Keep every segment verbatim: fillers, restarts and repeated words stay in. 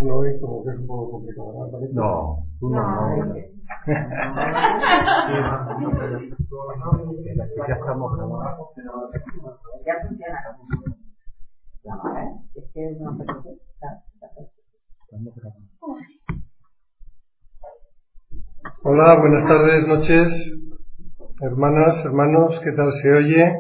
uno hoy como que es un poco complicado, ¿no? No, tú no, no. no. Ya estamos grabando. Ya funciona. Es que no me preocupe. Estamos grabando. Hola, buenas tardes, noches, hermanas, hermanos, ¿qué tal se oye?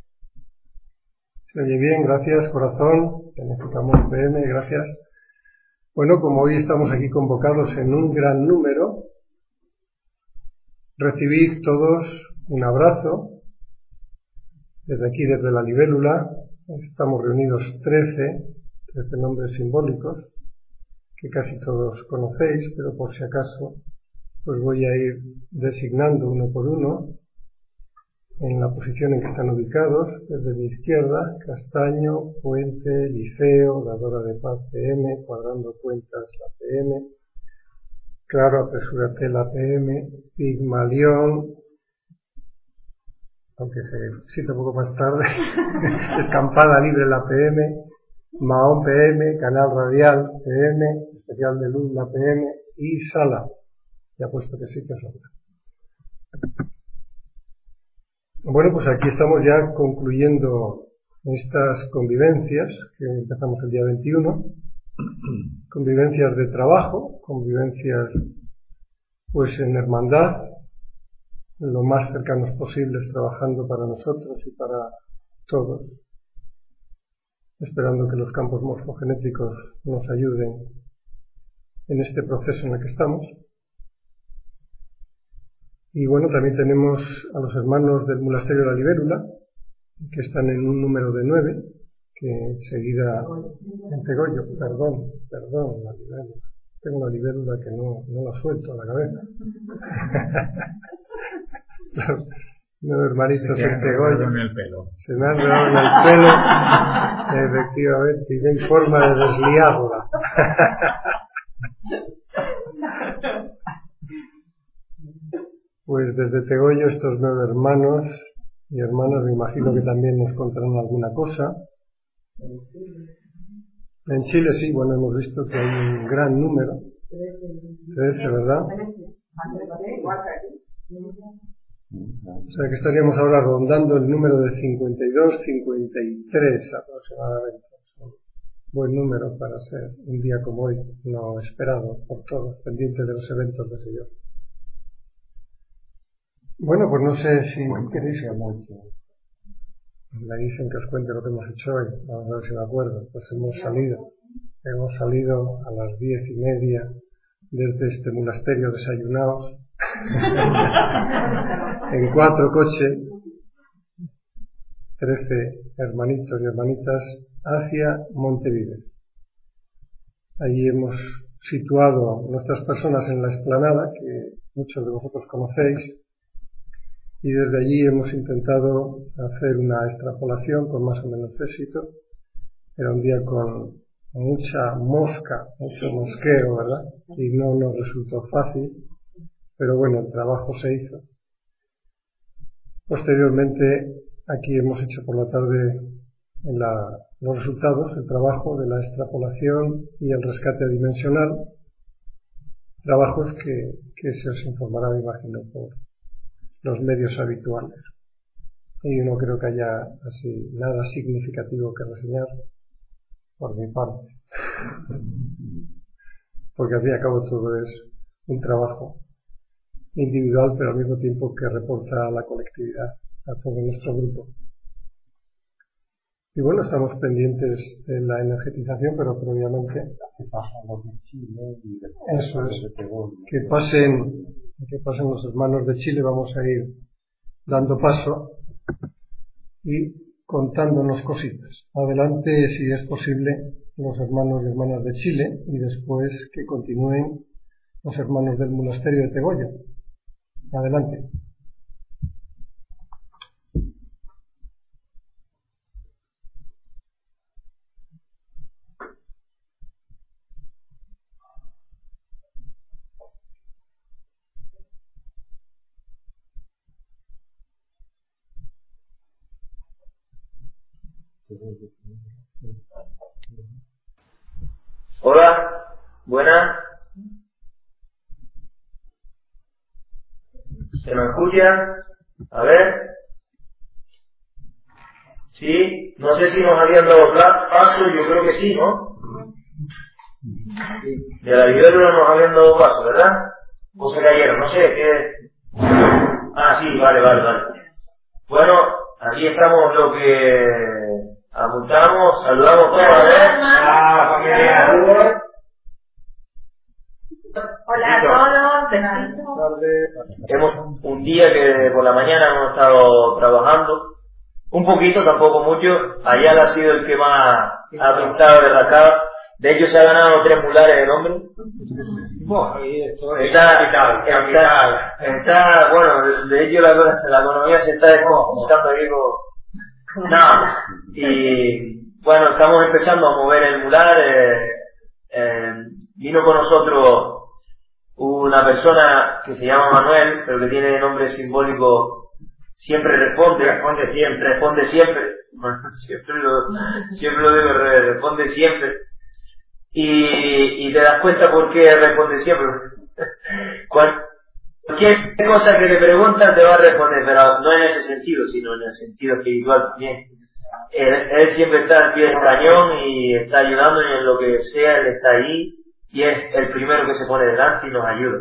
Se oye bien, gracias, corazón, Beneficamos P M, gracias. Bueno, como hoy estamos aquí convocados en un gran número, recibid todos un abrazo desde aquí, desde la libélula. Estamos reunidos trece, trece nombres simbólicos que casi todos conocéis, pero por si acaso pues voy a ir designando uno por uno en la posición en que están ubicados. Desde mi izquierda, Castaño, Puente, Liceo, Dadora de Paz P M, Cuadrando Cuentas la P M, Claro, Apresúrate la P M, Pigmalión, aunque se cita un poco más tarde, Escampada Libre la P M, Mahón P M, Canal Radial P M, Especial de Luz la P M y Sala. Ya puesto que sí que es otra. Bueno, pues aquí estamos ya concluyendo estas convivencias que empezamos el día veintiuno. Convivencias de trabajo, convivencias pues en hermandad, lo más cercanos posibles, trabajando para nosotros y para todos, esperando que los campos morfogenéticos nos ayuden en este proceso en el que estamos. Y bueno, también tenemos a los hermanos del monasterio de la Libélula, que están en un número de nueve, que enseguida, en Tegollo, perdón, perdón, la libélula. Tengo una libélula que no, no la suelto a la cabeza. Los nueve hermanitos en Tegollo. En el pelo. Se me han enredado en el pelo, efectivamente, y no hay forma de desliarla. Pues desde Tegollo estos nueve hermanos y hermanas me imagino que también nos contarán alguna cosa. En Chile sí, bueno, hemos visto que hay un gran número, trece, ¿verdad? O sea que estaríamos ahora rondando el número de cincuenta y dos, cincuenta y tres aproximadamente. Buen número para ser un día como hoy, no esperado por todos, pendiente de los eventos de Señor. Bueno, pues no sé si queréis que mucho. Me dicen que os cuente lo que hemos hecho hoy. Vamos a ver si me acuerdo. Pues hemos salido. Hemos salido a las diez y media desde este monasterio desayunados en cuatro coches, trece hermanitos y hermanitas hacia Montevideo. Allí hemos situado a nuestras personas en la explanada, que muchos de vosotros conocéis. Y desde allí hemos intentado hacer una extrapolación con más o menos éxito. Era un día con mucha mosca, mucho mosqueo, ¿verdad? Y no nos resultó fácil, pero bueno, el trabajo se hizo. Posteriormente, aquí hemos hecho por la tarde en la, los resultados, el trabajo de la extrapolación y el rescate dimensional, trabajos que, que se os informará, me imagino, por los medios habituales. Y no creo que haya así nada significativo que reseñar por mi parte. Porque al fin y al cabo todo es un trabajo individual, pero al mismo tiempo que reporta a la colectividad, a todo nuestro grupo. Y bueno, estamos pendientes de la energetización, pero previamente eso es, que pasen que pasen los hermanos de Chile. Vamos a ir dando paso y contándonos cositas. Adelante, si es posible, los hermanos y hermanas de Chile, y después que continúen los hermanos del monasterio de Tegollo. Adelante. Hola, Rusia. A ver. Sí, no sé si nos habían dado paso, yo creo que sí, ¿no? De la libélula nos habían dado paso, ¿verdad? O se cayeron, no sé, qué. Ah, sí, vale, vale, vale. Bueno, aquí estamos lo que apuntamos, saludamos todos, a ver. Hola, familia. Hola a todos. Hemos un día que por la mañana hemos estado trabajando, un poquito, tampoco mucho. Ayala ha sido el que más ha pintado de la cava. De hecho se ha ganado tres mulares el hombre. Está, está, está, bueno, de hecho la, la economía se está descompensando aquí con... No, y bueno, estamos empezando a mover el mular. Eh, eh, vino con nosotros una persona que se llama Manuel, pero que tiene nombre simbólico, siempre responde, responde siempre, responde siempre, siempre lo, siempre lo digo, responde siempre, y, y te das cuenta por qué responde siempre. Cualquier cosa que le preguntas te va a responder, pero no en ese sentido, sino en el sentido espiritual también. Él, él siempre está al pie del cañón y está ayudando, y en lo que sea él está ahí, y es el primero que se pone delante y nos ayuda.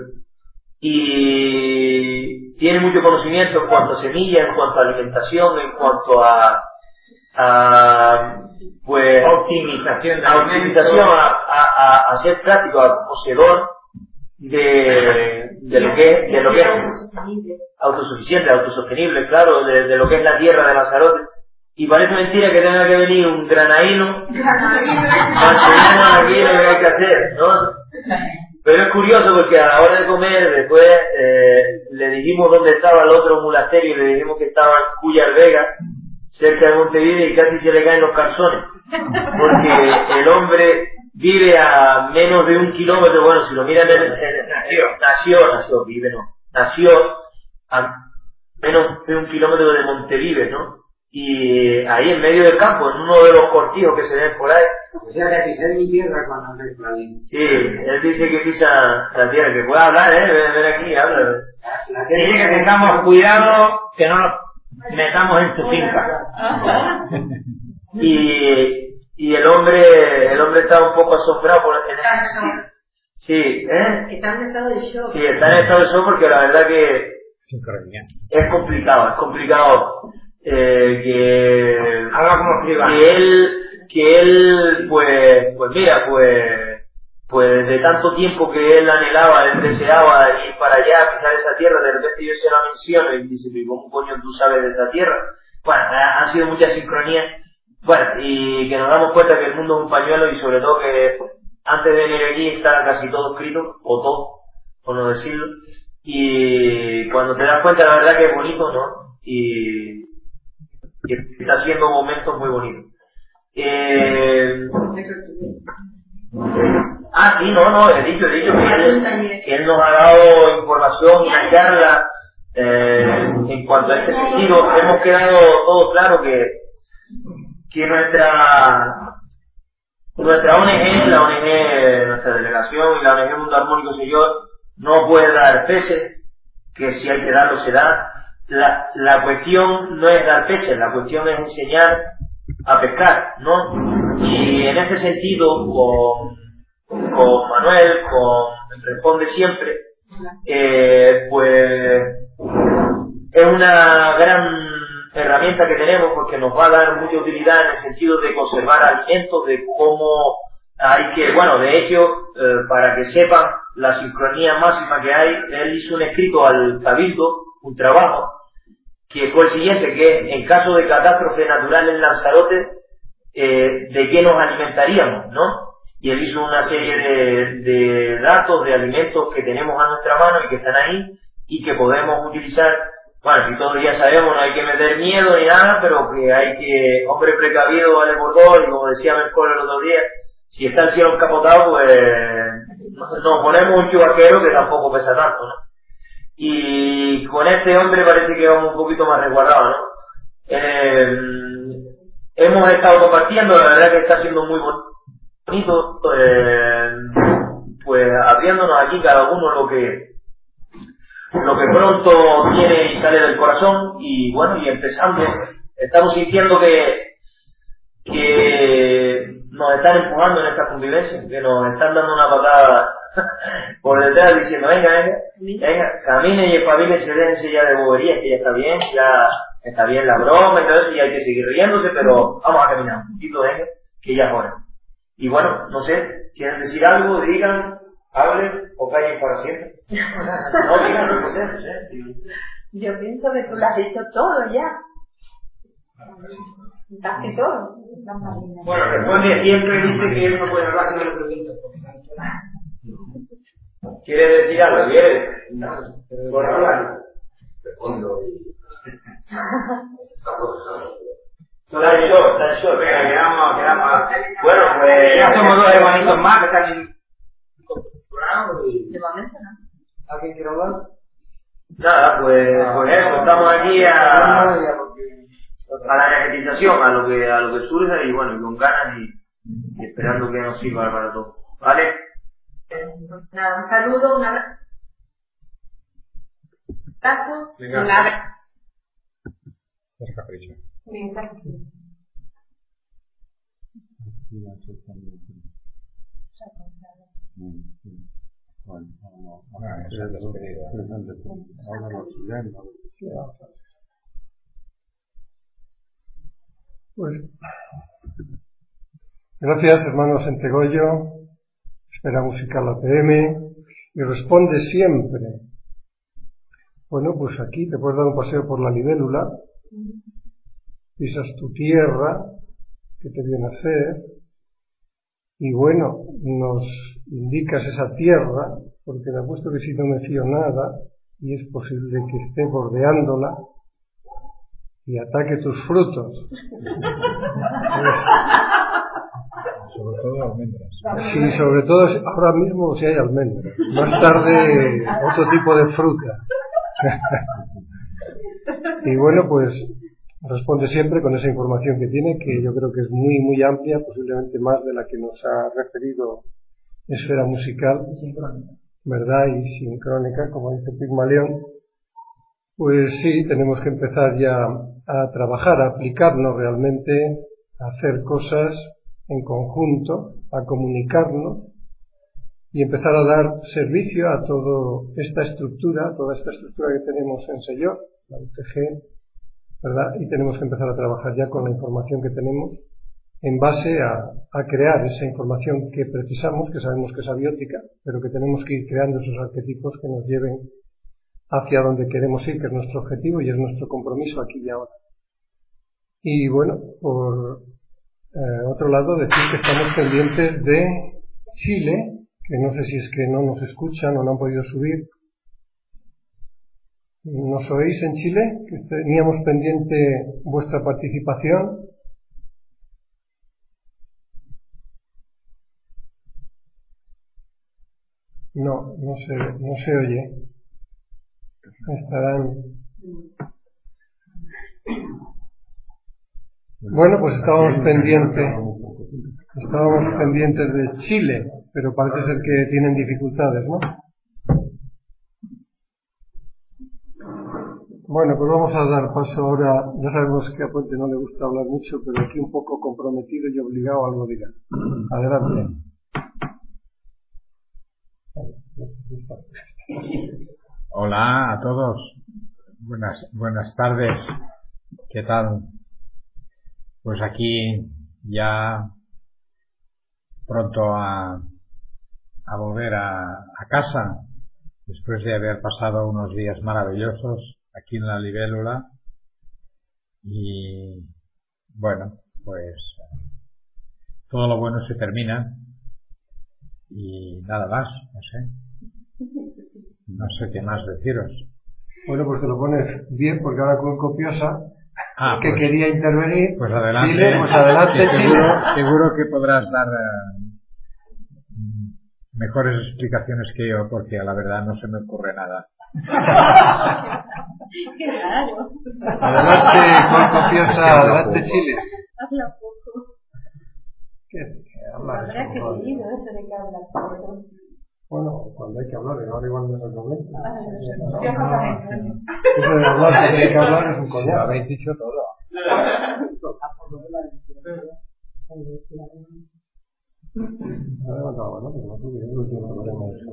Y tiene mucho conocimiento en cuanto a semillas, en cuanto a alimentación, en cuanto a, a pues optimización de a optimización, a, a, a ser práctico, a poseedor de, de lo que es, de lo que es autosuficiente, autosostenible, claro, de, de lo que es la tierra de Lanzarote. Y parece mentira que tenga que venir un granaíno para enseñarnos aquí lo que hay que hacer, ¿no? Pero es curioso porque a la hora de comer, después eh, le dijimos dónde estaba el otro monasterio y le dijimos que estaba en Cuyar Vega, cerca de Montevideo, y casi se le caen los calzones. Porque el hombre vive a menos de un kilómetro, bueno, si lo miran en el... Nació, nació, nació, vive no, nació a menos de un kilómetro de Montevideo, ¿no? Y ahí en medio del campo, en uno de los cortijos que se ven por ahí. O sea, que pisé mi tierra cuando ando en Clarín. Sí, él dice que pisa la tierra, que puede hablar, eh, ven, ven aquí, habla. Dice que tengamos cuidado que no nos metamos en su finca. Y, y el hombre, el hombre está un poco asombrado por en ese... Sí, ¿eh? Está en estado de shock. Sí, está en estado de shock porque la verdad que es complicado, es complicado. Eh, que, Habla como privado. que él, que él, pues, pues mira, pues, pues de tanto tiempo que él anhelaba, él deseaba ir para allá, pisar esa tierra, de repente yo se la menciono y dice, ¿cómo coño tú sabes de esa tierra? Bueno, han sido muchas sincronías, bueno, y que nos damos cuenta que el mundo es un pañuelo, y sobre todo que antes de venir aquí está casi todo escrito, o todo, por no decirlo, y cuando te das cuenta la verdad que es bonito, ¿no? Y que está haciendo momentos muy bonitos. Eh... Ah, sí, no, no, he dicho, he dicho que él, que él nos ha dado información, una charla eh, en cuanto a este sentido. Hemos quedado todo claro que, que nuestra nuestra O N G, la O N G, nuestra delegación y la O N G Mundo Armónico Señor, no puede dar peces, que si hay que darlo se da. La, la cuestión no es dar peces, la cuestión es enseñar a pescar, ¿no? Y en este sentido, con, con Manuel, con Responde Siempre, eh, pues es una gran herramienta que tenemos, porque nos va a dar mucha utilidad en el sentido de conservar alimentos, de cómo hay que, bueno, de hecho, eh, para que sepan la sincronía máxima que hay, él hizo un escrito al Cabildo, un trabajo, que fue el siguiente, que en caso de catástrofe natural en Lanzarote, eh, ¿de qué nos alimentaríamos, no? Y él hizo una serie de, de datos, de alimentos que tenemos a nuestra mano y que están ahí, y que podemos utilizar. Bueno, y todos ya sabemos, no hay que meter miedo ni nada, pero que hay que, hombre precavido vale por dos, y como decía Mercol el otro día, si está el cielo encapotado, pues nos ponemos un chubaquero que tampoco pesa tanto, ¿no? Y con este hombre parece que vamos un poquito más resguardados, ¿no? Eh, hemos estado compartiendo, la verdad que está siendo muy bonito, eh, pues abriéndonos aquí cada uno lo que lo que pronto viene y sale del corazón, y bueno, y empezando, estamos sintiendo que, que nos están empujando en esta convivencia, que nos están dando una patada por detrás diciendo, venga, venga, venga, caminen y espabilense, déjense ya de boberías, que ya está bien, ya está bien la broma y todo eso, y hay que seguir riéndose, pero vamos a caminar un poquito, venga, que ya es hora. Y bueno, no sé, ¿quieren decir algo? Digan, hablen o callen para siempre. No, digan lo que sea, no sé. Yo pienso que tú lo has dicho todo ya. Casi todo. Bueno, responde siempre, dice que él no puede hablar que no lo pregunta. ¿Quiere decir algo? ¿Quiere? No, por hablar. Respondo y... Está en shock, está en shock. Venga, quedamos, quedamos. Bueno, pues... Ya somos dos hermanitos más que están incorporados y... De momento no. ¿Alguien quiere hablar? Nada, pues, pues eso, estamos aquí a, a la energetización, a lo que, a lo que surja y bueno, y con ganas y, y esperando que nos sirva para todo. ¿Vale? Nada, un saludo, un abrazo. Un abrazo. Es capricho. Bien, gracias. Bueno, vamos a hacer la despedida. Ahora lo chileno. Pues, gracias, hermanos Entegollo, Esfera Musical A P M, y responde siempre. Bueno, pues aquí te puedes dar un paseo por la libélula, pisas tu tierra, que te viene a hacer, y bueno, nos indicas esa tierra, porque te apuesto que si no me fío nada, y es posible que esté bordeándola, y ataque tus frutos. Sobre todo almendras. Sí, sobre todo ahora mismo si hay almendras. Más tarde otro tipo de fruta. Y bueno, pues responde siempre con esa información que tiene, que yo creo que es muy, muy amplia, posiblemente más de la que nos ha referido Esfera Musical, ¿verdad? Y sincrónica, como dice Pigmalión. Pues sí, tenemos que empezar ya a trabajar, a aplicarnos realmente, a hacer cosas en conjunto, a comunicarnos y empezar a dar servicio a toda esta estructura, a toda esta estructura que tenemos en Selló, la U T G, ¿verdad? Y tenemos que empezar a trabajar ya con la información que tenemos en base a, a crear esa información que precisamos, que sabemos que es abiótica, pero que tenemos que ir creando esos arquetipos que nos lleven hacia donde queremos ir, que es nuestro objetivo y es nuestro compromiso aquí y ahora. Y bueno, por eh, otro lado, decir que estamos pendientes de Chile, que no sé si es que no nos escuchan o no han podido subir. ¿Nos oís en Chile? Que teníamos pendiente vuestra participación. No, no se, no se oye. Estarán. Bueno, pues estábamos pendientes, estábamos pendientes de Chile, pero parece ser que tienen dificultades, ¿no? Bueno, pues vamos a dar paso ahora. Ya sabemos que a Puente no le gusta hablar mucho, pero aquí un poco comprometido y obligado a algo diga. Adelante. Hola a todos. Buenas, buenas tardes. ¿Qué tal? Pues aquí ya pronto a, a volver a, a casa, después de haber pasado unos días maravillosos aquí en la libélula. Y bueno, pues todo lo bueno se termina y nada más, no sé. No sé qué más deciros. Bueno, pues te lo pones bien, porque ahora con Copiosa, ah, que pues, quería intervenir, pues adelante, Chile, pues adelante, que seguro, Chile. seguro que podrás dar uh, mejores explicaciones que yo, porque a la verdad no se me ocurre nada. Claro. Adelante con Copiosa, adelante Chile. Habla poco. ¿Qué? ¿Qué habla? Habrá que leído eso de que habla poco. Bueno, cuando hay que hablar, y ahora igual no es el momento. No, Eso de hablar, cuando hay que hablar es un coñazo. Lo habéis dicho todo. Ha levantado, ¿no? Pero no creo que es el último que veremos de eso.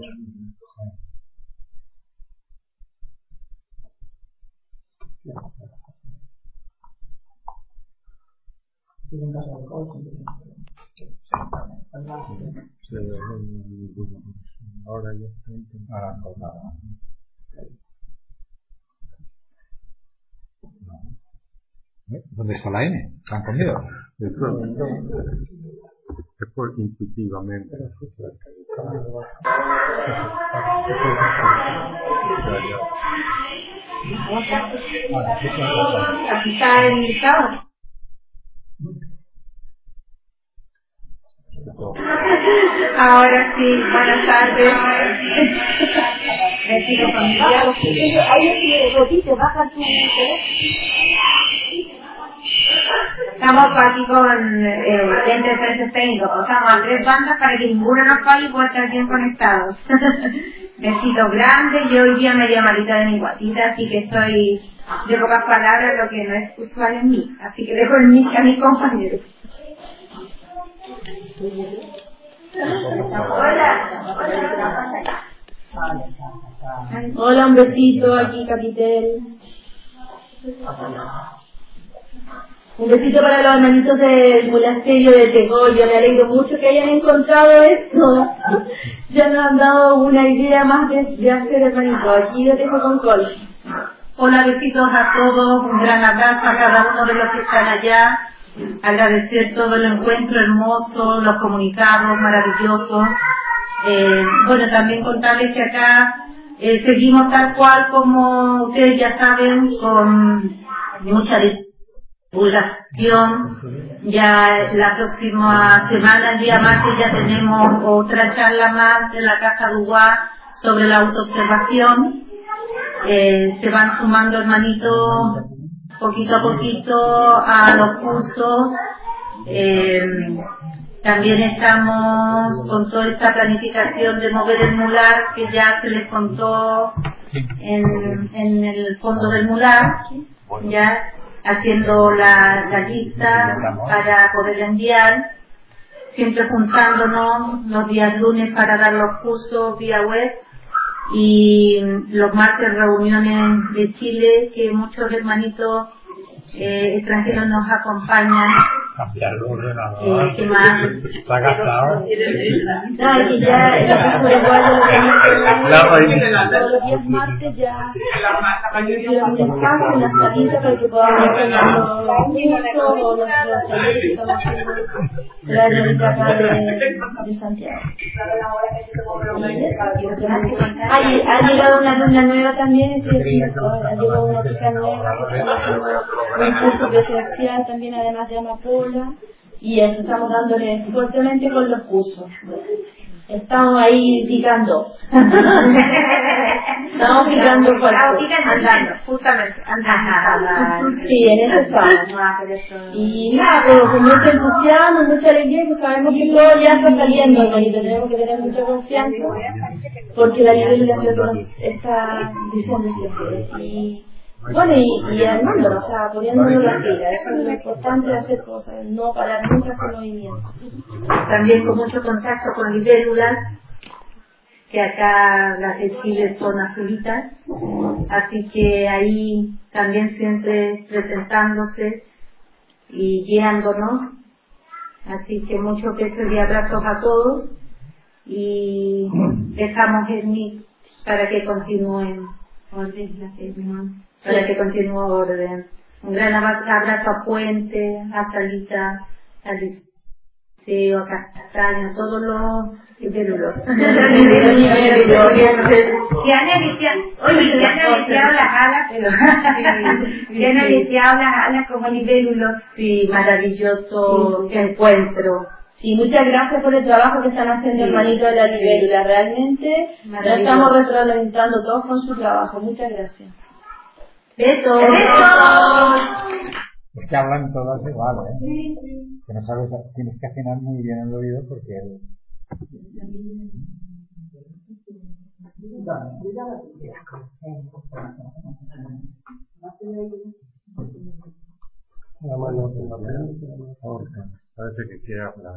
Ahora yo estoy intentando nada. ¿Dónde está la N? ¿La han comido? Es por intuitivamente. aquí está el listado. Ahora sí, buenas tardes. Vecinos familiares. Ahí repite, baja tu Estamos aquí con eh, gente de precios técnicos. Estamos a tres bandas para que ninguno nos falle y pueda estar bien conectados. Besitos grandes. Yo hoy día media malita de mi guatita, así que estoy de pocas palabras, lo que no es usual en mí. Así que dejo el mic a mis compañeros. Hola. Hola, un besito aquí, Capitel. Un besito para los hermanitos del monasterio de Tegoyo. Me alegro mucho que hayan encontrado esto. Ya nos han dado una idea más de, de hacer, hermanito. Aquí yo dejo con Col. Hola, besitos a todos. Un gran abrazo a cada uno de los que están allá. Agradecer todo el encuentro hermoso, los comunicados maravillosos. Eh, bueno, también contarles que acá eh, seguimos tal cual como ustedes ya saben, con mucha divulgación. Ya la próxima semana, el día martes, ya tenemos otra charla más en la Casa de Uguá sobre la autoobservación. Eh, se van sumando hermanitos poquito a poquito a los cursos. Eh, también estamos con toda esta planificación de mover el mular que ya se les contó en, en el fondo del mular, ya haciendo la, la lista para poder enviar, siempre juntándonos los días lunes para dar los cursos vía web y los martes reuniones de Chile que muchos hermanitos eh, extranjeros nos acompañan. Cambiar el ordenador. Eh, ¿Qué más? Se ha gastado. No, que ya el curso igual todos los días martes ya tienen un espacio, una salita para que podamos tener los cursos o los talleres que estamos haciendo la biblioteca de, de Santiago. Hay, ha llegado una alumna nueva también, estoy haciendo, ha llegado una chica nueva que está haciendo un curso presencial también, además de amapola, y eso, estamos dándole fuertemente con los cursos. Estamos ahí picando. Estamos picando fuerte. Andando, justamente, andando. Sí, en eso estamos. Y nada, pero con mucho entusiasmo, mucha alegría, pues sabemos que todo ya está saliendo, ¿no? Y tenemos que tener mucha confianza, porque la libélula es lo que nos está diciendo siempre. Y bueno, y, y armándonos, o sea, poniéndonos la fila. Eso es lo importante de hacer cosas, no parar nunca ese movimiento. También con mucho contacto con libélulas, que acá las de Chile son azulitas, así que ahí también siempre presentándose y guiándonos. Así que muchos besos y abrazos a todos y dejamos el mic para que continúen. Para que continúe orden. Un gran abrazo a Puente, a Talita, a Liceo, a Castaño, a todos los libélulos. Que han aliciado las alas, pero que han aliciado las alas como libélulos. Sí, maravilloso encuentro. Sí, muchas gracias por el trabajo que están haciendo, sí, hermanito de la libélula. Realmente lo estamos retroalimentando todos con su trabajo. Muchas gracias. Besos. Es que hablan todas igual, ¿eh? Que no sabes, tienes que afinar muy bien el oído porque el... La mano de la frente, parece que quiere hablar.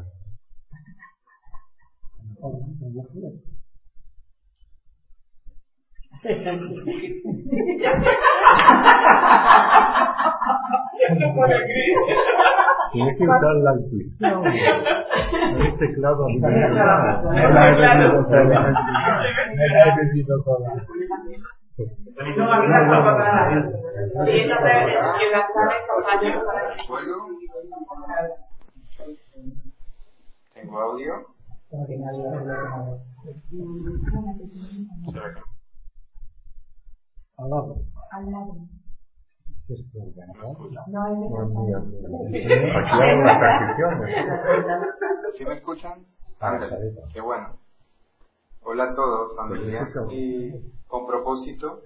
Tienes que usar la intuición. El teclado alimentado. Me la he bebido toda. Me la he bebido toda. ¿Tengo audio? al lado. Al lado. Esto es bueno, No, es Buen día. Aquí hago las transcripciones. ¿Sí me escuchan? Ah, Ándale, qué bueno. Hola a todos, familia. Y con propósito,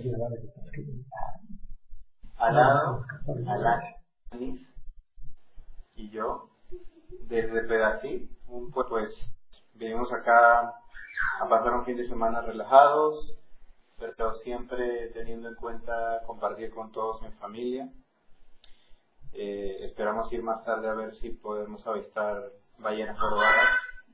Alado, Alanis y yo, desde Pedací, un, pues venimos acá a pasar un fin de semana relajados, pero siempre teniendo en cuenta compartir con todos en familia. Eh, esperamos ir más tarde a ver si podemos avistar ballenas jorobadas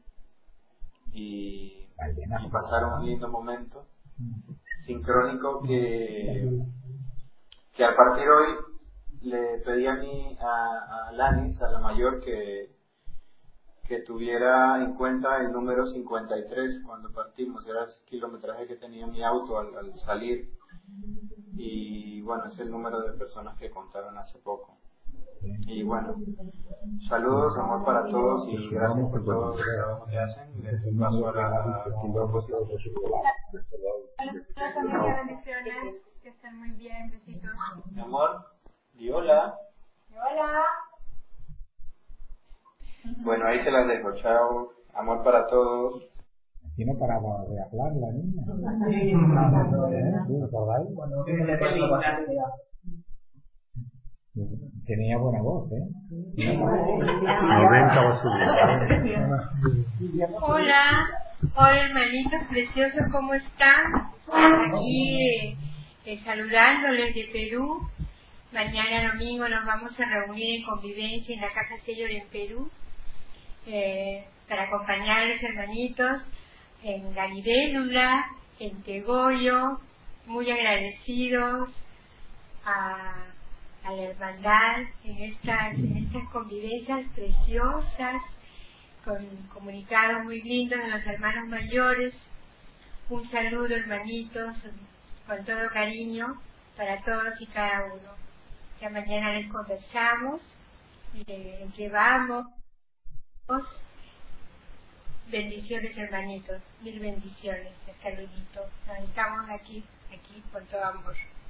y, y pasar un lindo momento sincrónico que, que al partir hoy le pedí a mi a, a Lanis, a la mayor, que que tuviera en cuenta el número cincuenta y tres cuando partimos. Era el kilometraje que tenía mi auto al, al salir, y bueno, es el número de personas que contaron hace poco. Y bueno, saludos, amor para todos y gracias por todo el trabajo que hacen. Les paso a la propósito. Bendiciones, que estén muy bien, besitos. Mi amor, y hola. Hola. Bueno, ahí se las dejo. Chao. Amor para todos. Aquí no paraba de hablar la niña. Tenía buena voz, ¿eh? noventa va subiendo. Hola. Hola, hermanitos preciosos, ¿cómo están? Aquí eh, saludándoles de Perú. Mañana domingo nos vamos a reunir en convivencia en la Casa Señor en Perú. Eh, para acompañarles, hermanitos, en la libélula, en Tegoyo, muy agradecidos a, a la hermandad en estas, en estas convivencias preciosas, con comunicados muy lindos de los hermanos mayores. Un saludo, hermanitos, con todo cariño para todos y cada uno. Ya mañana les conversamos de en qué vamos. Bendiciones, hermanitos, mil bendiciones. Hasta luego. Nos estamos aquí, aquí con todo amor.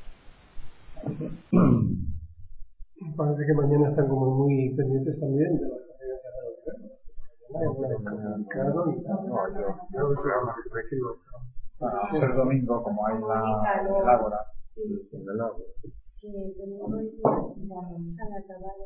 Parece que mañana están como muy pendientes también de las conferencias de los gobiernos. No hay alguna comunicado ni nada. No, yo, yo creo más que me equivoco. Para ser domingo, como hay la el Ágora. En el agua. Que tenemos hoy día a la acabada.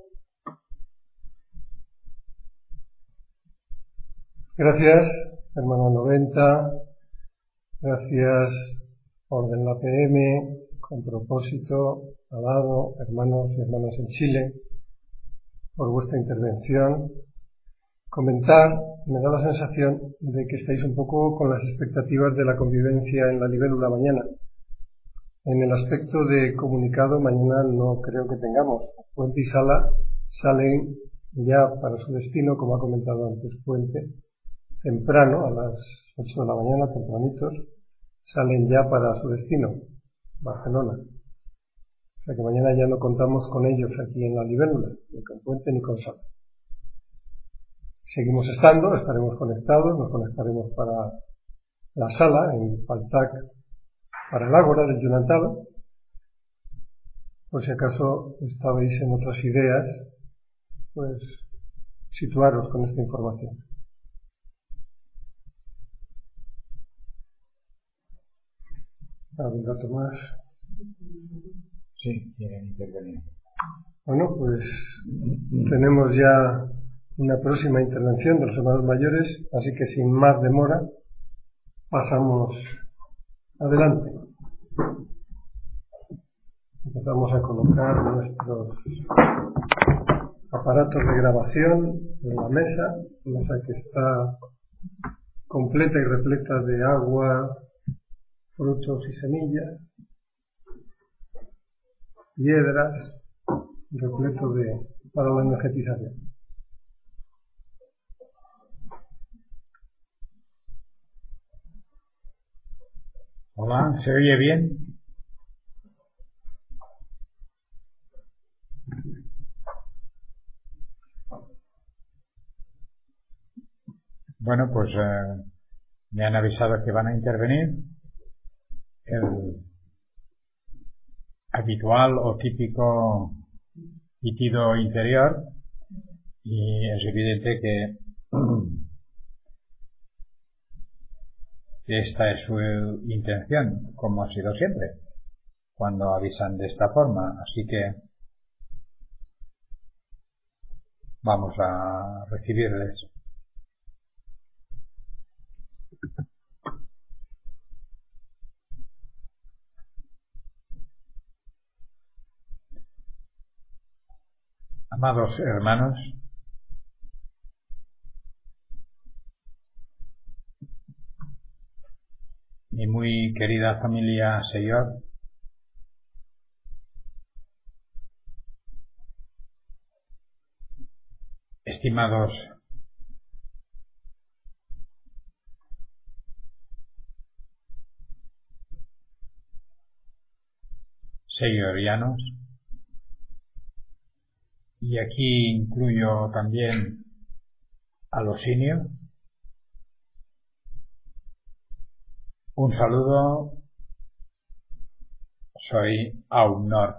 Gracias, hermano noventa. Gracias, Orden La P M, con propósito, Alado, hermanos y hermanas en Chile, por vuestra intervención. Comentar, me da la sensación de que estáis un poco con las expectativas de la convivencia en la libélula mañana. En el aspecto de comunicado, mañana no creo que tengamos. Puente y Sala salen ya para su destino, como ha comentado antes Puente, temprano, a las ocho de la mañana, tempranitos, salen ya para su destino, Barcelona. O sea que mañana ya no contamos con ellos aquí en la libélula, ni con Puente ni con Sala. Seguimos estando, estaremos conectados, nos conectaremos para la sala en Paltac, para el Ágora del Yunantala. Por si acaso estabais en otras ideas, pues situaros con esta información. ¿Algún dato más? Sí, quieren intervenir. Bueno, pues tenemos ya una próxima intervención de los hermanos mayores, así que sin más demora pasamos adelante. Empezamos a colocar nuestros aparatos de grabación en la mesa, mesa que está completa y repleta de agua, frutos y semillas, piedras, repleto de para la energetización. Hola, ¿se oye bien? Bueno, pues eh, me han avisado que van a intervenir el habitual o típico pitido interior, y es evidente que esta es su intención, como ha sido siempre cuando avisan de esta forma, así que vamos a recibirles. Amados hermanos, mi muy querida familia Señor, estimados señorianos, y aquí incluyo también a los senior, un saludo, soy Aunor.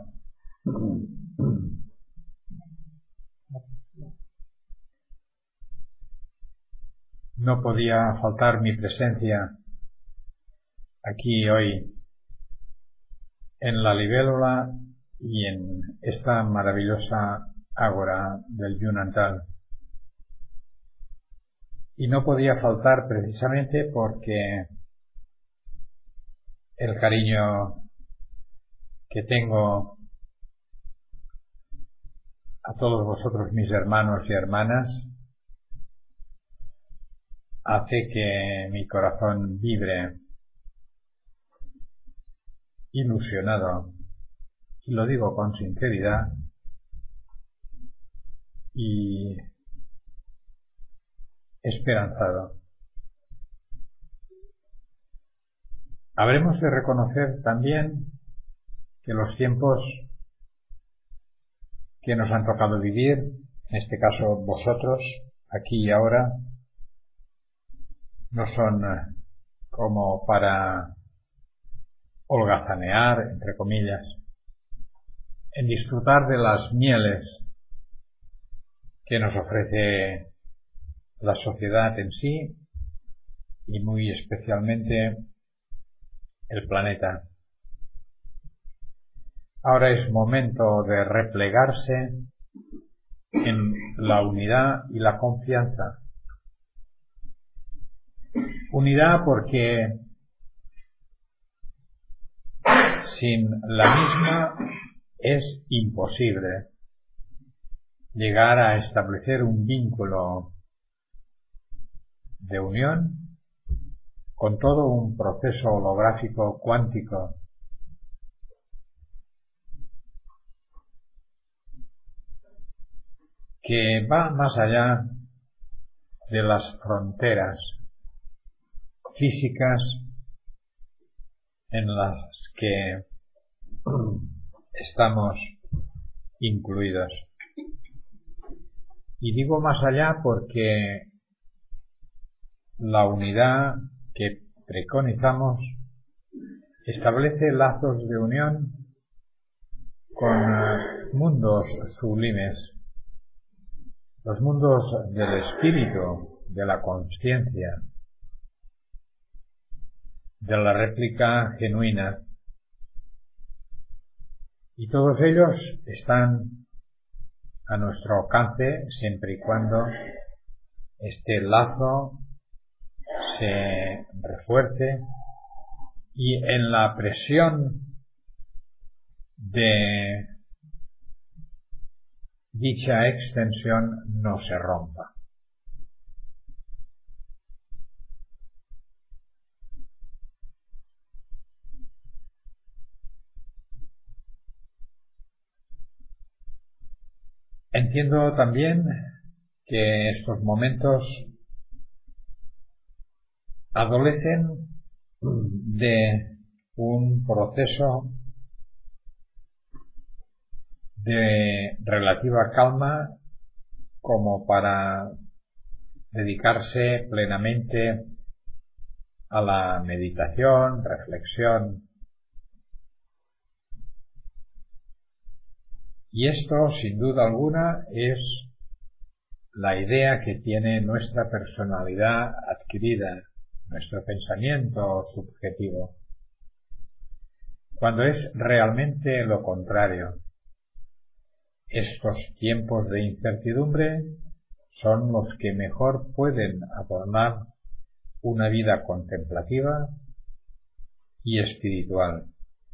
No podía faltar mi presencia aquí hoy en la libélula y en esta maravillosa ágora del Yunantal. Y no podía faltar precisamente porque el cariño que tengo a todos vosotros, mis hermanos y hermanas, hace que mi corazón vibre ilusionado, y lo digo con sinceridad, y esperanzado. Habremos de reconocer también que los tiempos que nos han tocado vivir, en este caso vosotros, aquí y ahora, no son como para holgazanear, entre comillas, en disfrutar de las mieles que nos ofrece la sociedad en sí y muy especialmente el planeta. Ahora es momento de replegarse en la unidad y la confianza. Unidad porque sin la misma es imposible llegar a establecer un vínculo de unión con todo un proceso holográfico cuántico que va más allá de las fronteras físicas en las que estamos incluidos. Y digo más allá porque la unidad que preconizamos establece lazos de unión con mundos sublimes, los mundos del espíritu, de la consciencia, de la réplica genuina, y todos ellos están a nuestro alcance siempre y cuando este lazo se refuerce y en la presión de dicha extensión no se rompa. Entiendo también que estos momentos adolecen de un proceso de relativa calma como para dedicarse plenamente a la meditación, reflexión. Y esto, sin duda alguna, es la idea que tiene nuestra personalidad adquirida, nuestro pensamiento subjetivo, cuando es realmente lo contrario. Estos tiempos de incertidumbre son los que mejor pueden adornar una vida contemplativa y espiritual.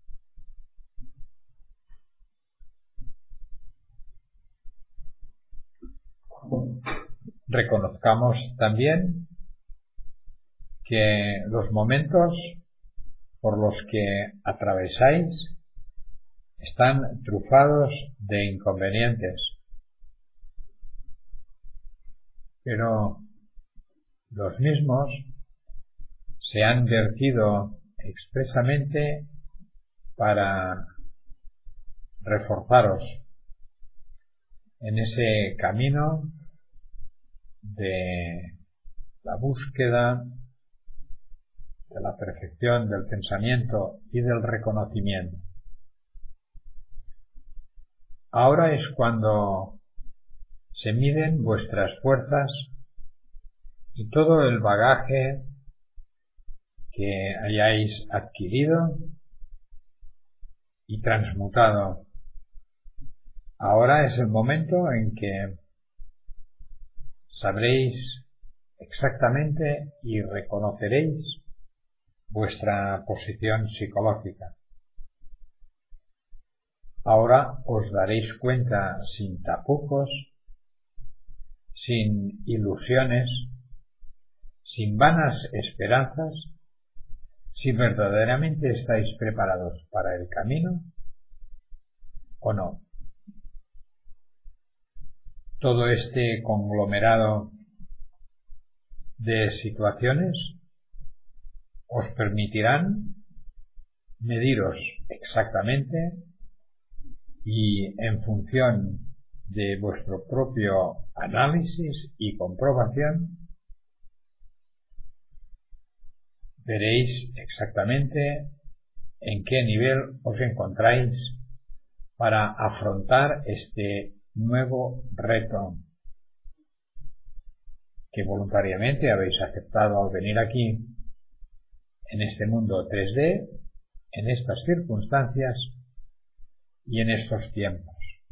Reconozcamos también que los momentos por los que atravesáis están trufados de inconvenientes, pero los mismos se han vertido expresamente para reforzaros en ese camino de la búsqueda de la perfección del pensamiento y del reconocimiento. Ahora es cuando se miden vuestras fuerzas y todo el bagaje que hayáis adquirido y transmutado. Ahora es el momento en que sabréis exactamente y reconoceréis vuestra posición psicológica. Ahora os daréis cuenta sin tapujos, sin ilusiones, sin vanas esperanzas, si verdaderamente estáis preparados para el camino o no. Todo este conglomerado de situaciones os permitirán mediros exactamente y en función de vuestro propio análisis y comprobación veréis exactamente en qué nivel os encontráis para afrontar este nuevo reto que voluntariamente habéis aceptado al venir aquí, en este mundo tres D, en estas circunstancias y en estos tiempos.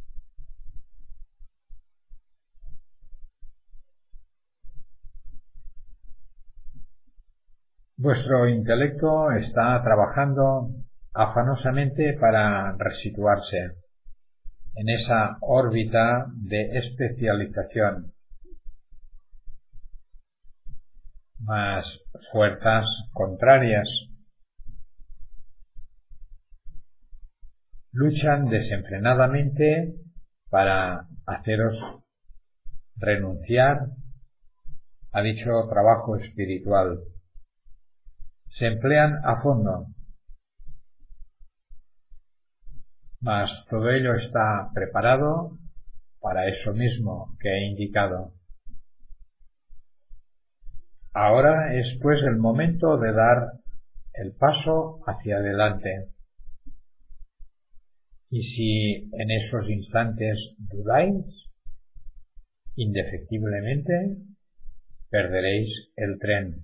Vuestro intelecto está trabajando afanosamente para resituarse en esa órbita de especialización, mas fuerzas contrarias luchan desenfrenadamente para haceros renunciar a dicho trabajo espiritual. Se emplean a fondo, mas todo ello está preparado para eso mismo que he indicado. Ahora es pues el momento de dar el paso hacia adelante. Y si en esos instantes dudáis, indefectiblemente perderéis el tren.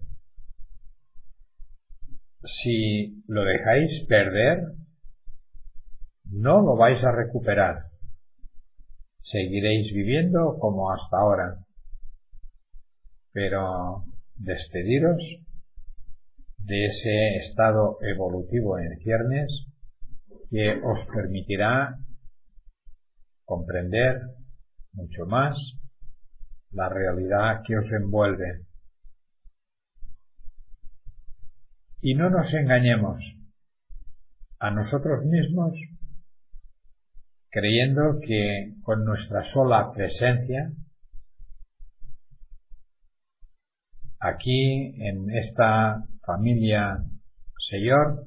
Si lo dejáis perder, no lo vais a recuperar. Seguiréis viviendo como hasta ahora. Pero despediros de ese estado evolutivo en ciernes que os permitirá comprender mucho más la realidad que os envuelve. Y no nos engañemos a nosotros mismos creyendo que con nuestra sola presencia aquí en esta familia Señor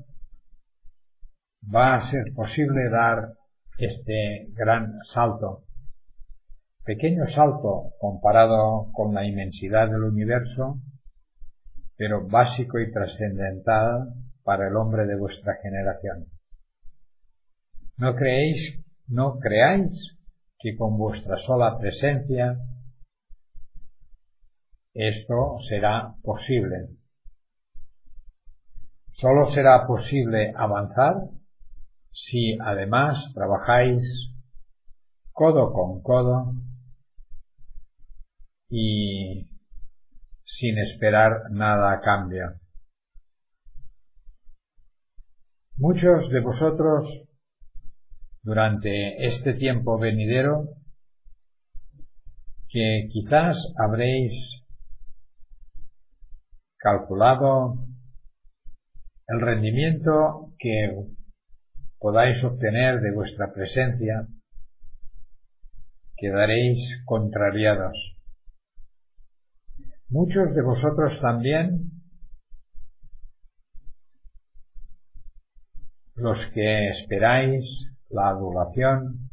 va a ser posible dar este gran salto, pequeño salto comparado con la inmensidad del universo, pero básico y trascendental para el hombre de vuestra generación. ¿No creéis, no creáis que con vuestra sola presencia esto será posible? Solo será posible avanzar si además trabajáis codo con codo y sin esperar nada a cambio. Muchos de vosotros durante este tiempo venidero que quizás habréis calculado el rendimiento que podáis obtener de vuestra presencia, quedaréis contrariados. Muchos de vosotros también, los que esperáis la adulación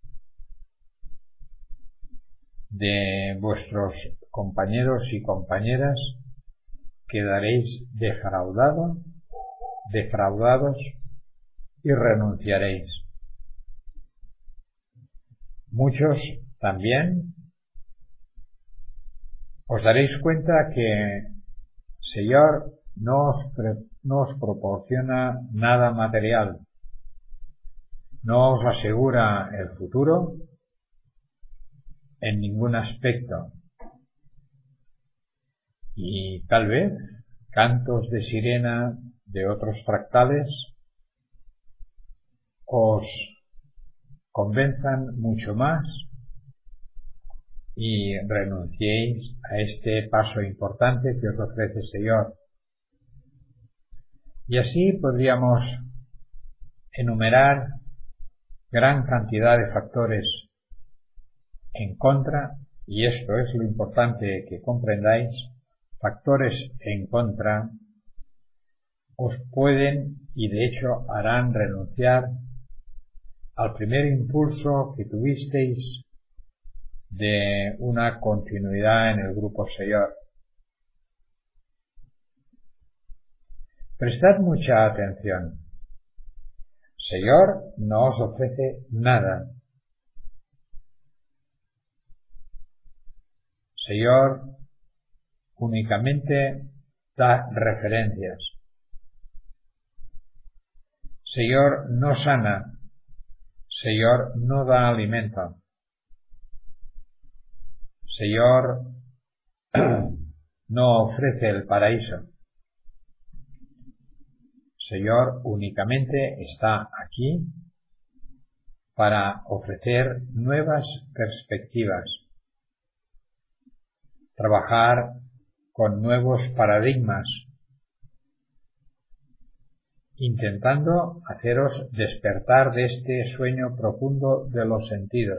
de vuestros compañeros y compañeras, quedaréis defraudados, defraudados y renunciaréis. Muchos también os daréis cuenta que Señor no os, no os proporciona nada material, no os asegura el futuro en ningún aspecto, y tal vez cantos de sirena de otros fractales os convenzan mucho más y renunciéis a este paso importante que os ofrece el Señor. Y así podríamos enumerar gran cantidad de factores en contra, y esto es lo importante que comprendáis, factores en contra os pueden y de hecho harán renunciar al primer impulso que tuvisteis de una continuidad en el grupo Señor. Prestad mucha atención. Señor no os ofrece nada. Señor únicamente da referencias. Señor no sana. Señor no da alimento. Señor no ofrece el paraíso. Señor únicamente está aquí para ofrecer nuevas perspectivas, trabajar con nuevos paradigmas, intentando haceros despertar de este sueño profundo de los sentidos.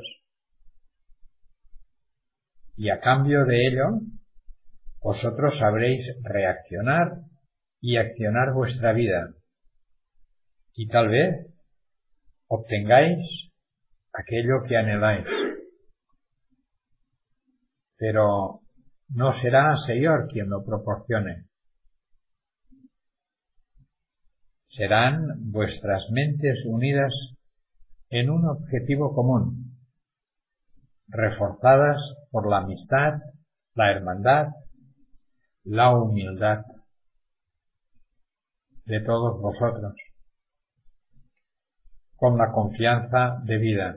Y a cambio de ello, vosotros sabréis reaccionar y accionar vuestra vida. Y tal vez obtengáis aquello que anheláis. Pero no será Señor quien lo proporcione. Serán vuestras mentes unidas en un objetivo común, reforzadas por la amistad, la hermandad, la humildad de todos vosotros, con la confianza debida.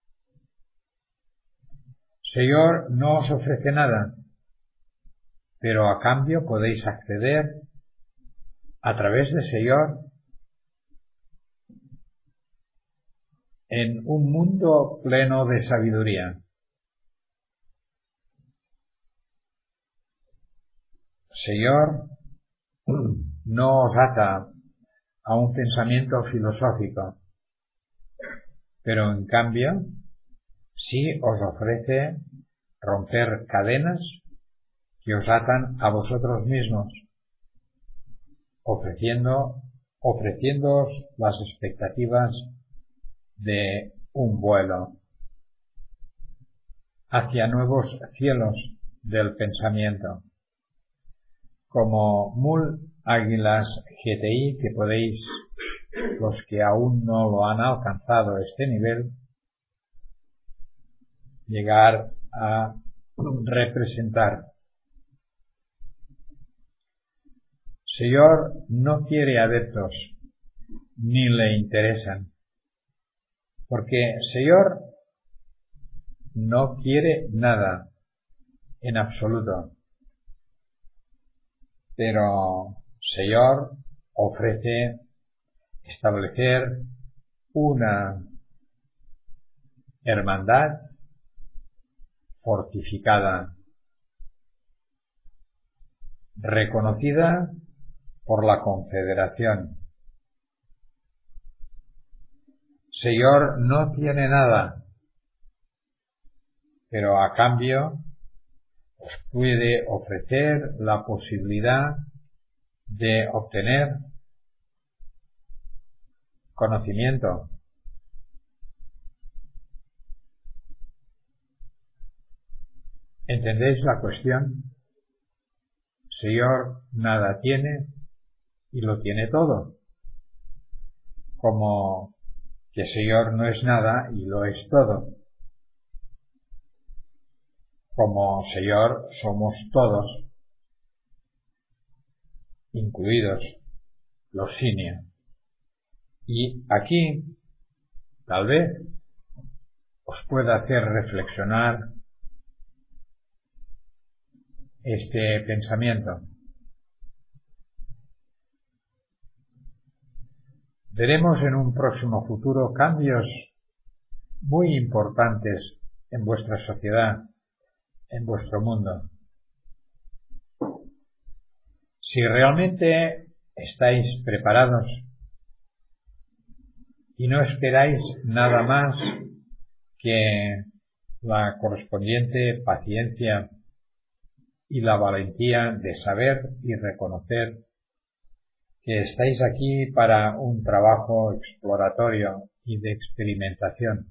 Señor no os ofrece nada, pero a cambio podéis acceder a través de Señor, en un mundo pleno de sabiduría. Señor no os ata a un pensamiento filosófico, pero en cambio sí os ofrece romper cadenas que os atan a vosotros mismos, ofreciendo, ofreciéndoos las expectativas de un vuelo hacia nuevos cielos del pensamiento, como mul águilas G T I, que podéis, los que aún no lo han alcanzado este nivel, llegar a representar. Señor no quiere adeptos, ni le interesan, porque Señor no quiere nada en absoluto, pero Señor ofrece establecer una hermandad fortificada, reconocida por la Confederación. Señor no tiene nada, pero a cambio os puede ofrecer la posibilidad de obtener conocimiento. ¿Entendéis la cuestión? Señor nada tiene y lo tiene todo. Como que Señor no es nada y lo es todo. Como Señor somos todos, incluidos los simios. Y aquí, tal vez, os pueda hacer reflexionar este pensamiento. Veremos en un próximo futuro cambios muy importantes en vuestra sociedad, en vuestro mundo. Si realmente estáis preparados y no esperáis nada más que la correspondiente paciencia y la valentía de saber y reconocer que estáis aquí para un trabajo exploratorio y de experimentación.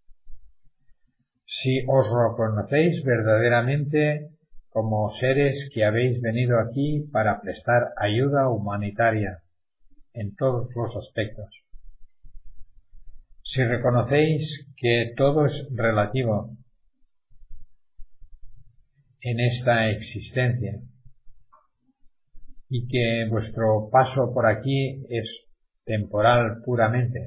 Si os reconocéis verdaderamente como seres que habéis venido aquí para prestar ayuda humanitaria en todos los aspectos. Si reconocéis que todo es relativo en esta existencia y que vuestro paso por aquí es temporal puramente.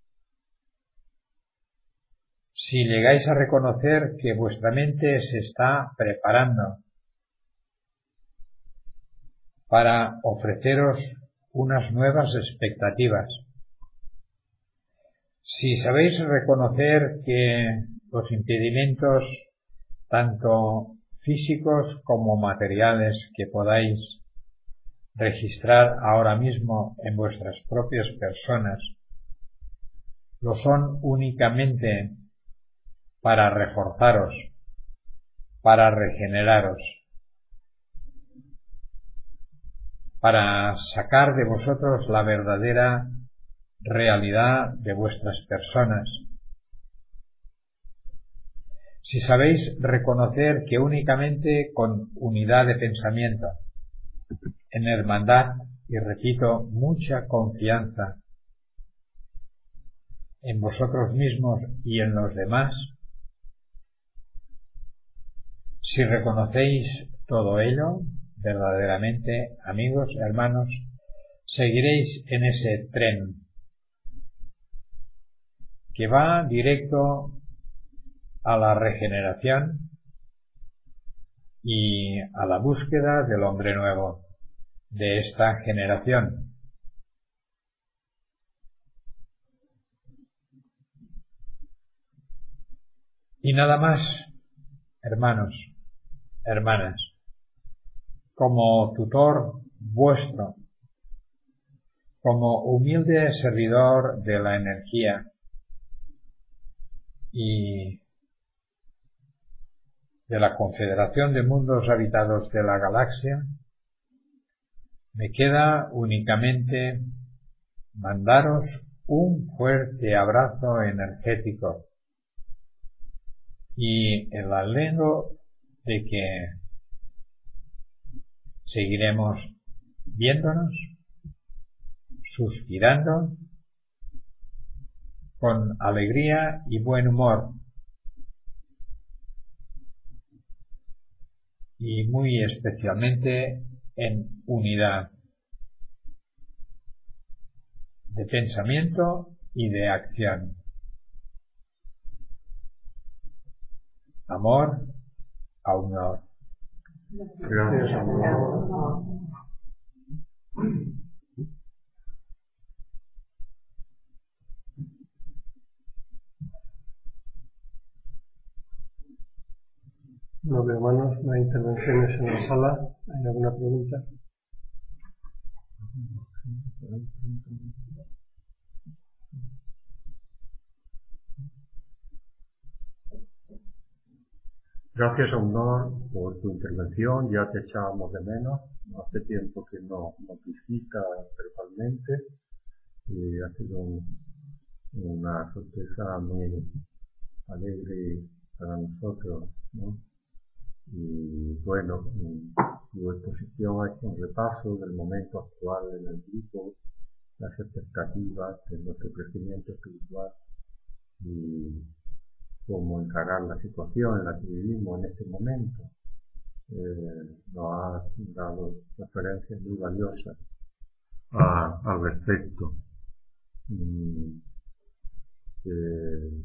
Si llegáis a reconocer que vuestra mente se está preparando para ofreceros unas nuevas expectativas, si sabéis reconocer que los impedimentos, tanto físicos como materiales, que podáis registrar ahora mismo en vuestras propias personas, lo son únicamente para reforzaros, para regeneraros, para sacar de vosotros la verdadera realidad de vuestras personas. Si sabéis reconocer que únicamente con unidad de pensamiento, en hermandad y, repito, mucha confianza en vosotros mismos y en los demás, si reconocéis todo ello, verdaderamente, amigos, hermanos, seguiréis en ese tren que va directo a la regeneración y a la búsqueda del hombre nuevo de esta generación. Y nada más, hermanos, hermanas, como tutor vuestro, como humilde servidor de la energía y de la Confederación de Mundos Habitados de la Galaxia, me queda únicamente mandaros un fuerte abrazo energético y el alento de que seguiremos viéndonos, suspirando, con alegría y buen humor, y muy especialmente en unidad de pensamiento y de acción. Amor, Aunor. Gracias, amor. No veo manos, no hay intervenciones en la sala. ¿Hay alguna pregunta? Gracias, Aunor, por tu intervención. Ya te echábamos de menos. Hace tiempo que no nos visita personalmente y ha sido un, una sorpresa muy alegre para nosotros, ¿no? Y bueno, tu exposición ha hecho un repaso del momento actual en el grupo, las expectativas de nuestro crecimiento espiritual y cómo encarar la situación en la que vivimos en este momento. Eh, nos ha dado referencias muy valiosas a, al respecto. Y, eh,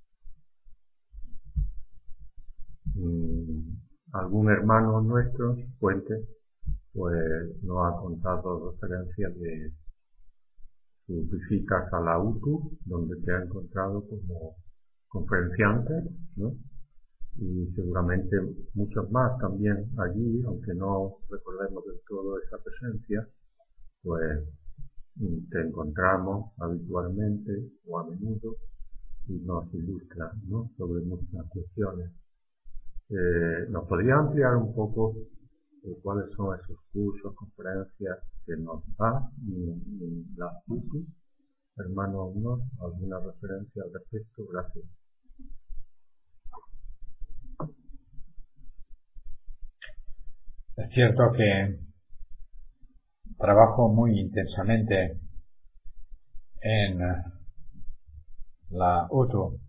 mm, algún hermano nuestro, Fuente, pues nos ha contado referencias de sus visitas a la U T U, donde te ha encontrado como conferenciante, ¿no? Y seguramente muchos más también allí, aunque no recordemos del todo esa presencia, pues te encontramos habitualmente o a menudo y nos ilustra, ¿no?, sobre muchas cuestiones. Eh, ¿Nos podría ampliar un poco eh, cuáles son esos cursos, conferencias que nos da la U T U? Hermano Aunor, ¿alguna referencia al respecto? Gracias. Es cierto que trabajo muy intensamente en la U T U,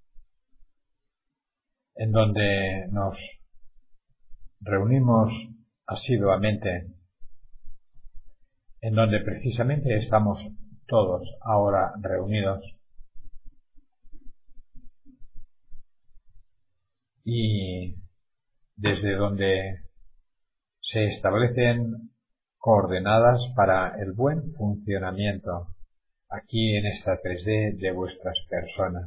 en donde nos reunimos asiduamente, en donde precisamente estamos todos ahora reunidos, y desde donde se establecen coordenadas para el buen funcionamiento aquí en esta tres D de vuestras personas.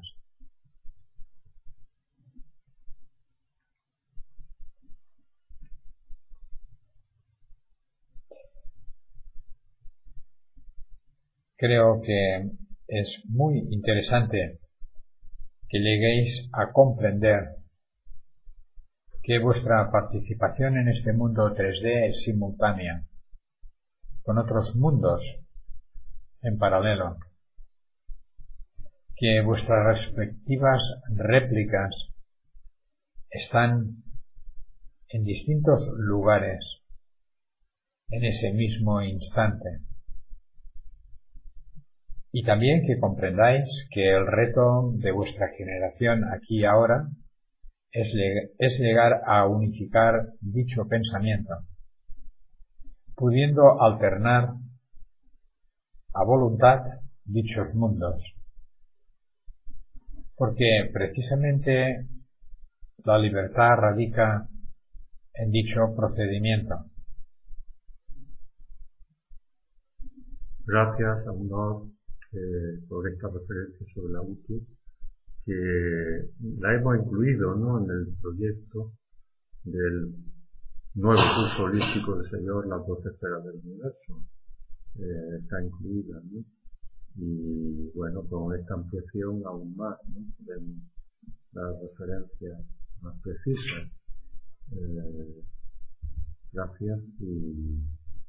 Creo que es muy interesante que lleguéis a comprender que vuestra participación en este mundo tres D es simultánea con otros mundos en paralelo, que vuestras respectivas réplicas están en distintos lugares en ese mismo instante, y también que comprendáis que el reto de vuestra generación aquí y ahora es, es llegar a unificar dicho pensamiento, pudiendo alternar a voluntad dichos mundos, porque precisamente la libertad radica en dicho procedimiento. Gracias, Aunor, eh, por esta referencia sobre la U T U, que la hemos incluido, ¿no?, en el proyecto del nuevo curso holístico del Señor, las doce esferas del universo. Eh, está incluida, ¿no? Y bueno, con esta ampliación aún más, ¿no?, podemos dar referencias más precisas. Eh, gracias, y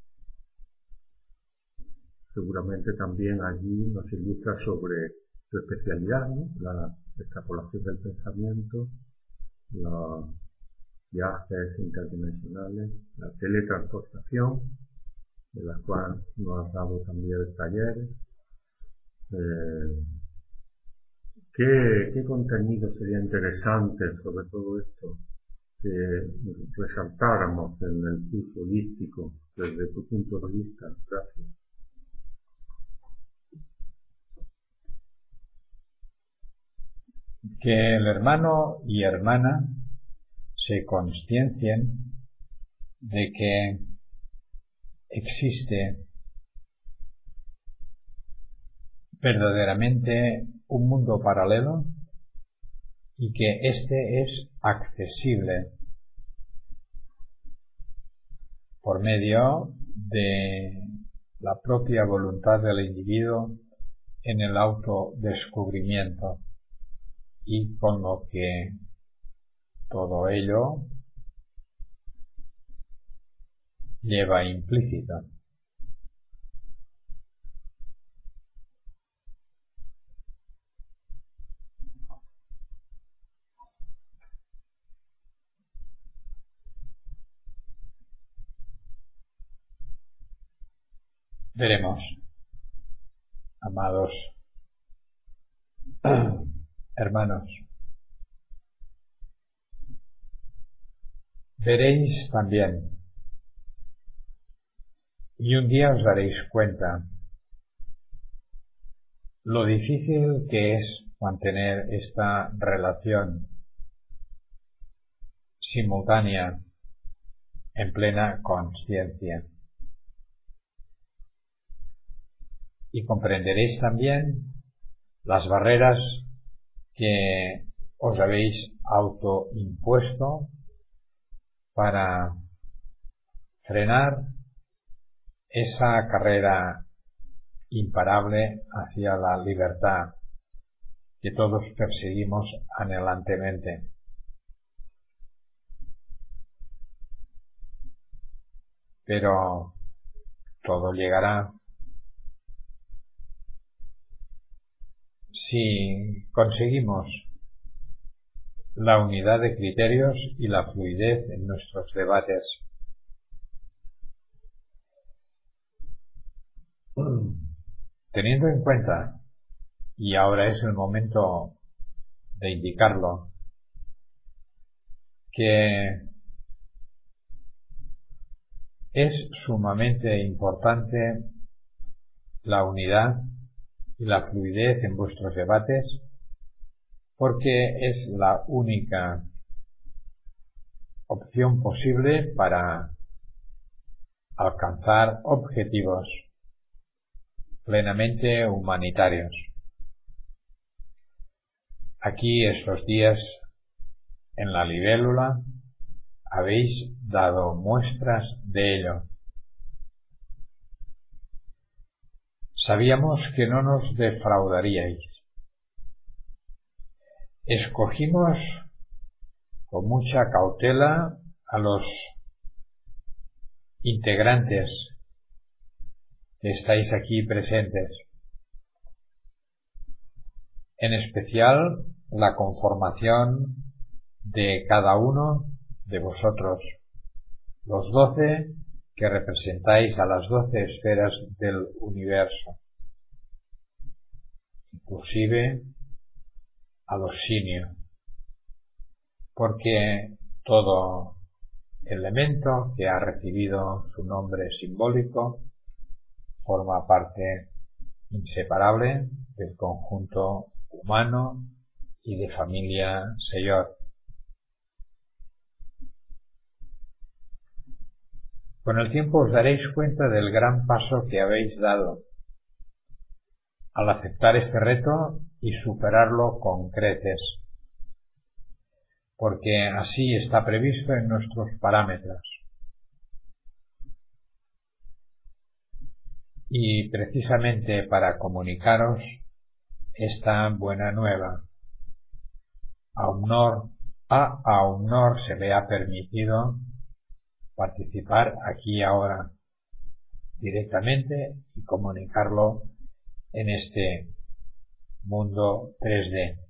seguramente también allí nos ilustra sobre su especialidad, ¿no?, la extrapolación del pensamiento, los viajes interdimensionales, la teletransportación, de la cual nos ha dado también talleres. Eh, ¿qué, ¿Qué contenido sería interesante sobre todo esto que resaltáramos en el curso holístico desde tu punto de vista? Gracias. Que el hermano y hermana se consciencien de que existe verdaderamente un mundo paralelo y que éste es accesible por medio de la propia voluntad del individuo en el autodescubrimiento, y con lo que todo ello lleva implícito. Veremos, amados hermanos, veréis también, y un día os daréis cuenta lo difícil que es mantener esta relación simultánea en plena consciencia. Y comprenderéis también las barreras que os habéis autoimpuesto para frenar esa carrera imparable hacia la libertad que todos perseguimos anhelantemente. Pero todo llegará si conseguimos la unidad de criterios y la fluidez en nuestros debates. Teniendo en cuenta, y ahora es el momento de indicarlo, que es sumamente importante la unidad y la fluidez en vuestros debates, porque es la única opción posible para alcanzar objetivos plenamente humanitarios. Aquí estos días en la libélula habéis dado muestras de ello. Sabíamos que no nos defraudaríais. Escogimos con mucha cautela a los integrantes que estáis aquí presentes, en especial la conformación de cada uno de vosotros, los doce que representáis a las doce esferas del universo, inclusive a los simios, porque todo elemento que ha recibido su nombre simbólico forma parte inseparable del conjunto humano y de familia Señor. Con el tiempo os daréis cuenta del gran paso que habéis dado al aceptar este reto y superarlo con creces, porque así está previsto en nuestros parámetros. Y precisamente para comunicaros esta buena nueva, a honor, a, a honor se me ha permitido participar aquí ahora directamente y comunicarlo en este mundo tres D.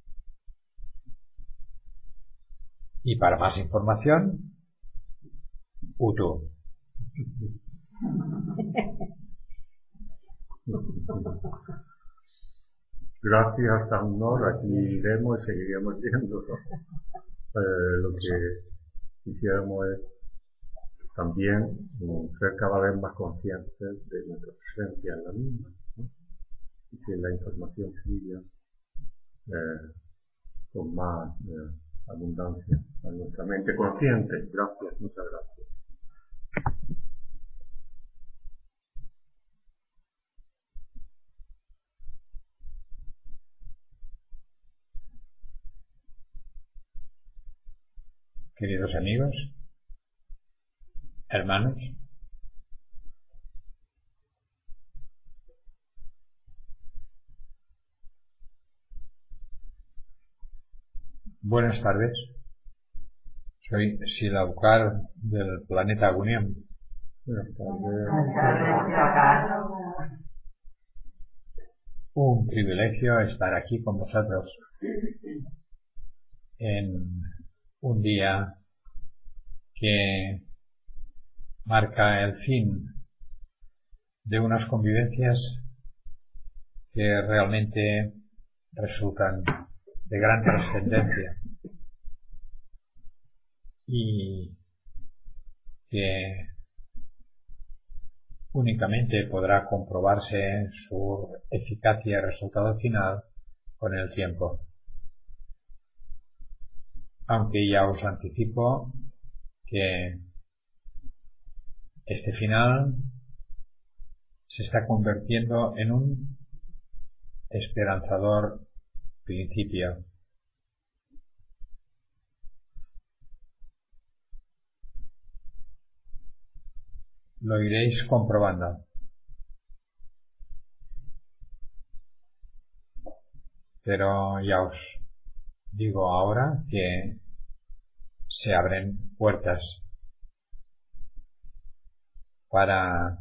Y para más información, YouTube. Gracias a Honor, aquí iremos y seguiremos viendo. Eh, lo que quisiéramos es también ser cada vez más conscientes de nuestra presencia en la misma, ¿no? Y que la información fluya eh, con más eh, abundancia a nuestra mente consciente. Gracias, muchas gracias. Queridos amigos, hermanos, buenas tardes. Soy Silaukar del planeta Guniam. Buenas tardes. Un privilegio estar aquí con vosotros en un día que marca el fin de unas convivencias que realmente resultan de gran trascendencia y que únicamente podrá comprobarse su eficacia y resultado final con el tiempo. Aunque ya os anticipo que este final se está convirtiendo en un esperanzador principio. Lo iréis comprobando. Pero ya os digo ahora que se abren puertas para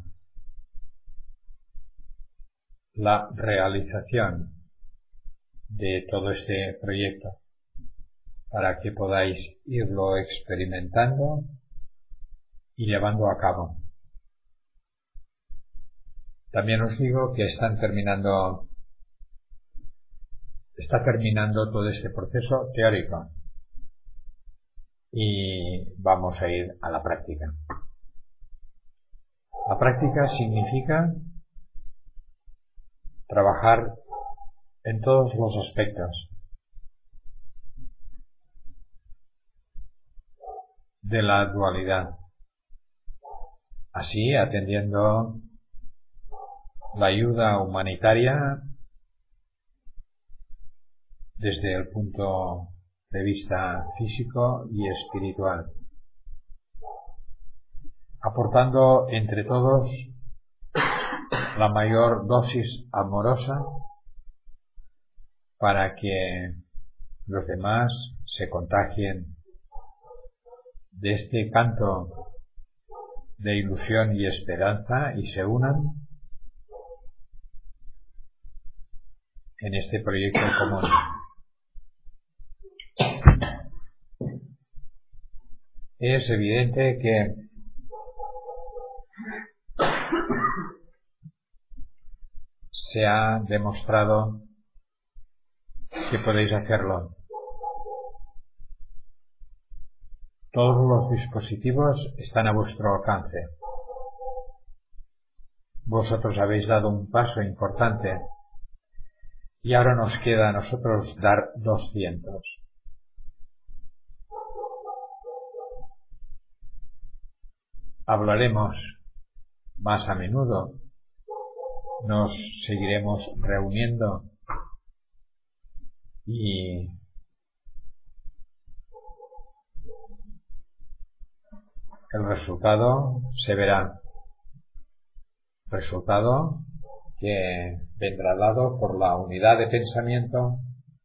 la realización de todo este proyecto, para que podáis irlo experimentando y llevando a cabo. También os digo que están terminando está terminando todo este proceso teórico y vamos a ir a la práctica. La práctica significa trabajar en todos los aspectos de la dualidad, así atendiendo la ayuda humanitaria desde el punto de vista físico y espiritual, aportando entre todos la mayor dosis amorosa para que los demás se contagien de este canto de ilusión y esperanza y se unan en este proyecto común. Es evidente que se ha demostrado que podéis hacerlo. Todos los dispositivos están a vuestro alcance. Vosotros habéis dado un paso importante y ahora nos queda a nosotros dar doscientos. Hablaremos más a menudo nos seguiremos reuniendo y el resultado se verá. Resultado que vendrá dado por la unidad de pensamiento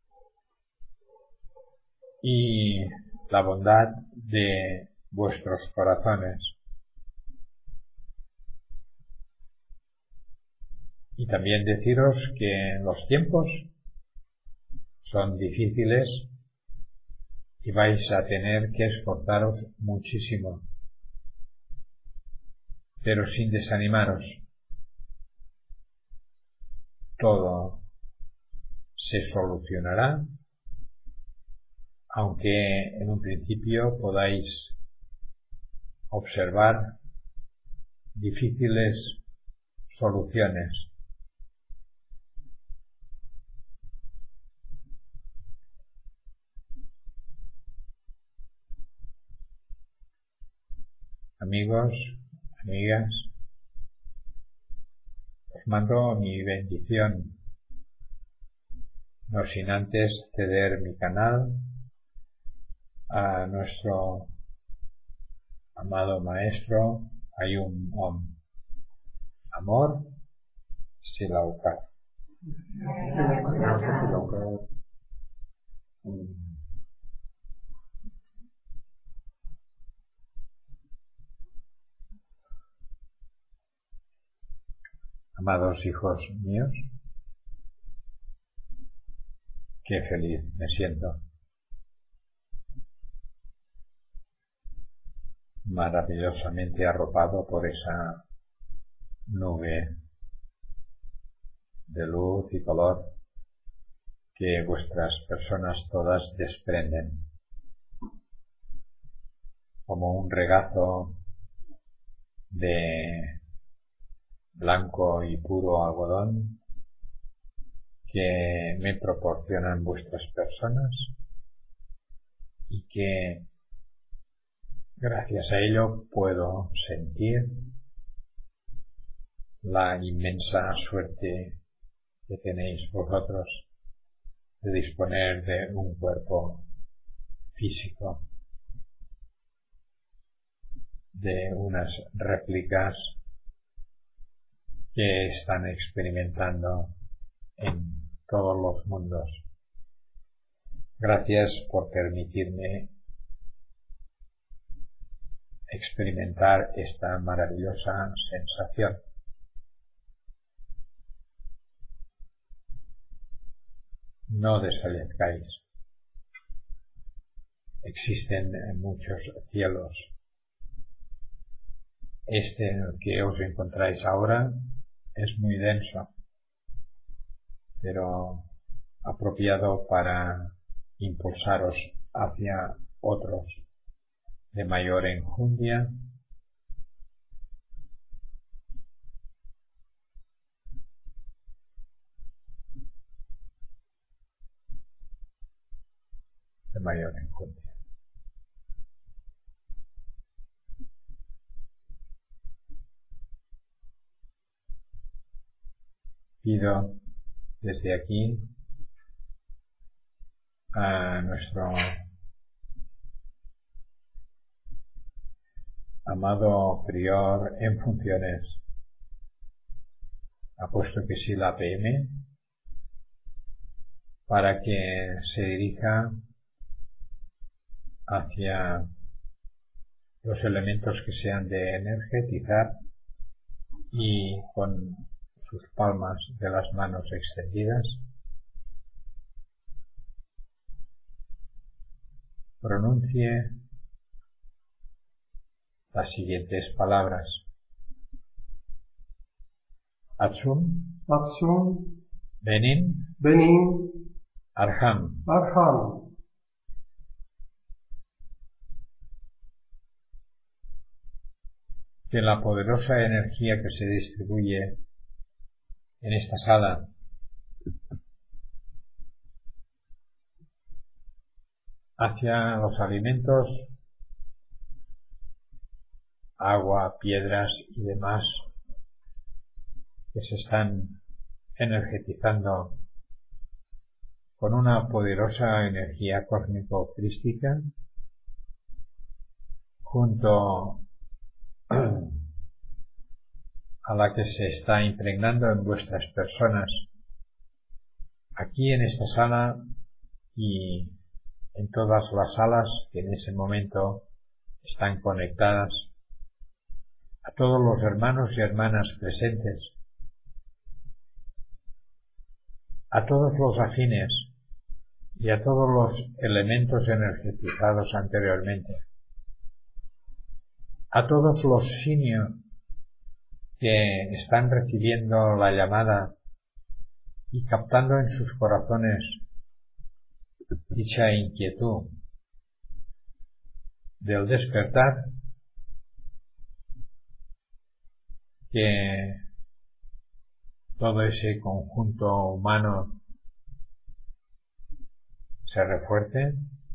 y la bondad de vuestros corazones. Y también deciros que los tiempos son difíciles y vais a tener que esforzaros muchísimo, pero sin desanimaros. Todo se solucionará, aunque en un principio podáis observar difíciles soluciones. Amigos, amigas, os mando mi bendición, no sin antes ceder mi canal a nuestro amado maestro Ayum Om. Amor, Silaukar. Amados hijos míos, qué feliz me siento. Maravillosamente arropado por esa nube de luz y color que vuestras personas todas desprenden, como un regazo de blanco y puro algodón que me proporcionan vuestras personas y que gracias a ello puedo sentir la inmensa suerte que tenéis vosotros de disponer de un cuerpo físico, de unas réplicas que están experimentando en todos los mundos. Gracias por permitirme experimentar esta maravillosa sensación. No desfallezcáis. Existen muchos cielos. Este en el que os encontráis ahora es muy denso, pero apropiado para impulsaros hacia otros de mayor enjundia, de mayor enjundia. Pido desde aquí a nuestro amado prior en funciones, apuesto que sí la P M, para que se dirija hacia los elementos que sean de energetizar y con sus palmas de las manos extendidas pronuncie las siguientes palabras: Atsum, Atsum, Benin, Benin, Arham. Arham. Que la poderosa energía que se distribuye en esta sala hacia los alimentos, agua, piedras y demás que se están energetizando con una poderosa energía cósmico-crística, junto a la que se está impregnando en vuestras personas, aquí en esta sala y en todas las salas que en ese momento están conectadas, a todos los hermanos y hermanas presentes, a todos los afines y a todos los elementos energetizados anteriormente, a todos los simios que están recibiendo la llamada y captando en sus corazones dicha inquietud del despertar, que todo ese conjunto humano se refuerce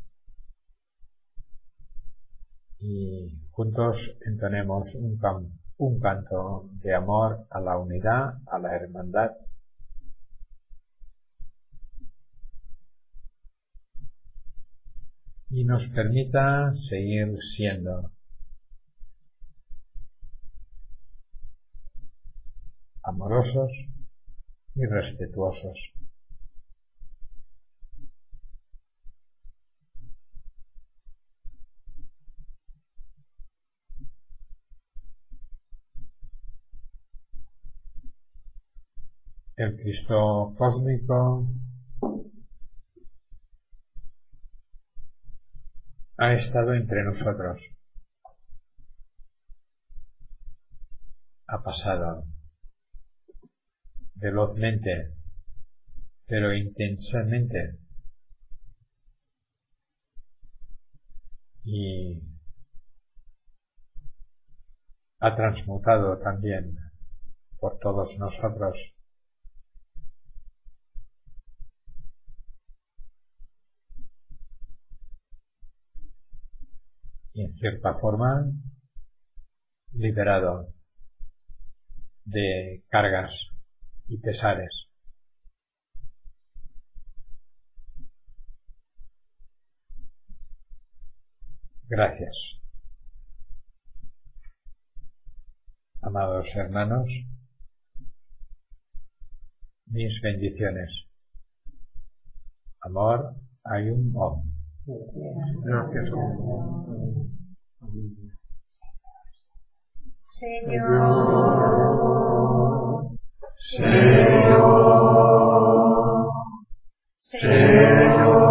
y juntos entonemos un, can un canto de amor a la unidad, a la hermandad, y nos permita seguir siendo amorosos y respetuosos. El Cristo cósmico ha estado entre nosotros, ha pasado velozmente, pero intensamente, y ha transmutado también por todos nosotros y en cierta forma liberado de cargas y pesares. Gracias. Amados hermanos, mis bendiciones. Amor, Ayum Om. Gracias. Señor, Señor, Señor.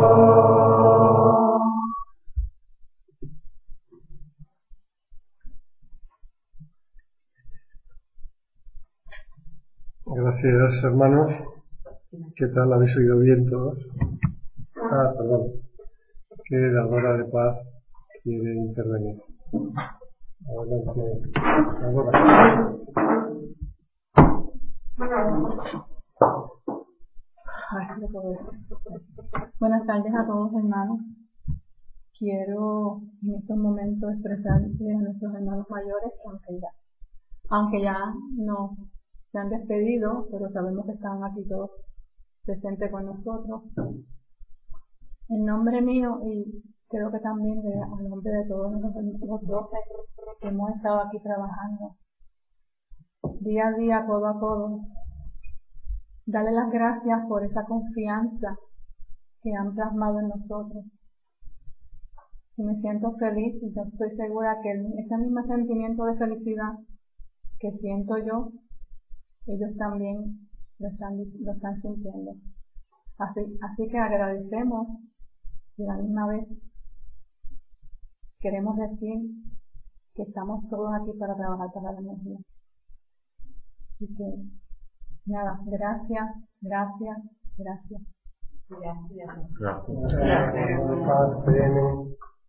Gracias, hermanos. ¿Qué tal? ¿Habéis oído bien todos? Ah, perdón. Que la hora de paz quiere intervenir. Adelante. Ahora. Buenas tardes a todos, hermanos. Quiero en estos momentos expresarles a nuestros hermanos mayores que aunque ya, aunque ya no se han despedido, pero sabemos que están aquí todos presentes con nosotros. En nombre mío y creo que también de, a nombre de todos los, los doce que hemos estado aquí trabajando día a día, codo a codo, darle las gracias por esa confianza que han plasmado en nosotros. Y me siento feliz y yo estoy segura que ese mismo sentimiento de felicidad que siento yo, ellos también lo están, lo están sintiendo. Así, así que agradecemos y a la misma vez queremos decir que estamos todos aquí para trabajar para la energía. Así que, nada, gracias, gracias, gracias. Gracias. Gracias. Gracias.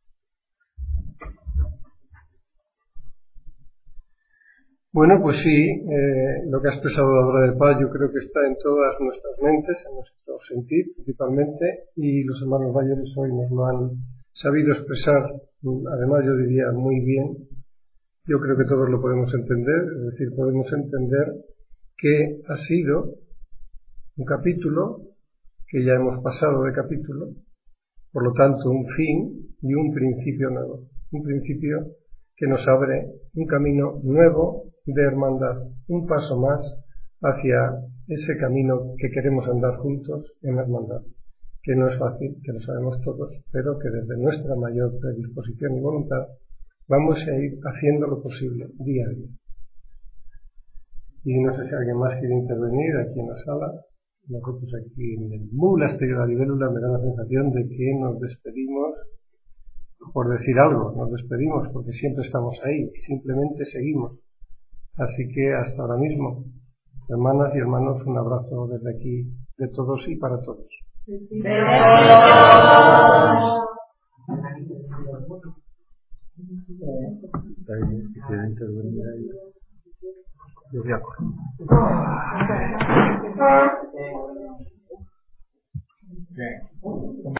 Bueno, pues sí, eh, lo que ha expresado la hora de paz yo creo que está en todas nuestras mentes, en nuestro sentir principalmente, y los hermanos mayores hoy nos lo han sabido expresar, además yo diría muy bien. Yo creo que todos lo podemos entender, es decir, podemos entender que ha sido un capítulo que ya hemos pasado de capítulo, por lo tanto un fin y un principio nuevo, un principio que nos abre un camino nuevo de hermandad, un paso más hacia ese camino que queremos andar juntos en hermandad, que no es fácil, que lo sabemos todos, pero que desde nuestra mayor predisposición y voluntad vamos a ir haciendo lo posible día a día. Y no sé si alguien más quiere intervenir aquí en la sala. Nosotros aquí en el monasterio de la libélula me da la sensación de que nos despedimos, por decir algo, nos despedimos porque siempre estamos ahí, simplemente seguimos. Así que hasta ahora mismo, hermanas y hermanos, un abrazo desde aquí de todos y para todos. Si quiere intervenir ahí, yo voy a correr. Bien.